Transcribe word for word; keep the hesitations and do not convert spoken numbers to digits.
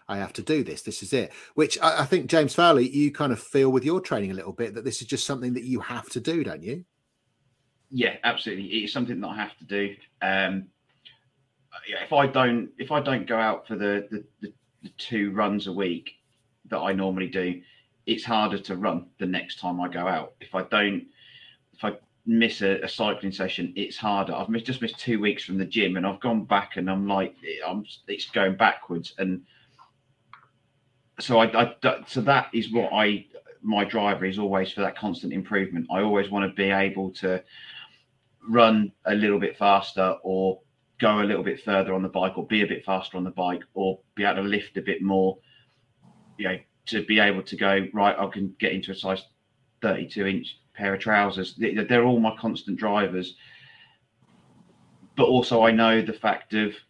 I have to do this. This is it. Which I, I think, James Fowler, you kind of feel with your training a little bit that this is just something that you have to do, don't you? Yeah, absolutely. It's something that I have to do. Um, if I don't, if I don't go out for the, the, the, the two runs a week that I normally do, it's harder to run the next time I go out. If I don't, if I miss a, a cycling session, it's harder. I've missed, just missed two weeks from the gym, and I've gone back, and I'm like, I'm it's going backwards, and so I, I so that is what I my driver is always for that constant improvement. I always want to be able to run a little bit faster, or go a little bit further on the bike, or be a bit faster on the bike, or be able to lift a bit more. You know, to be able to go right, I can get into a size thirty-two inch pair of trousers. They're all my constant drivers. But also I know the fact of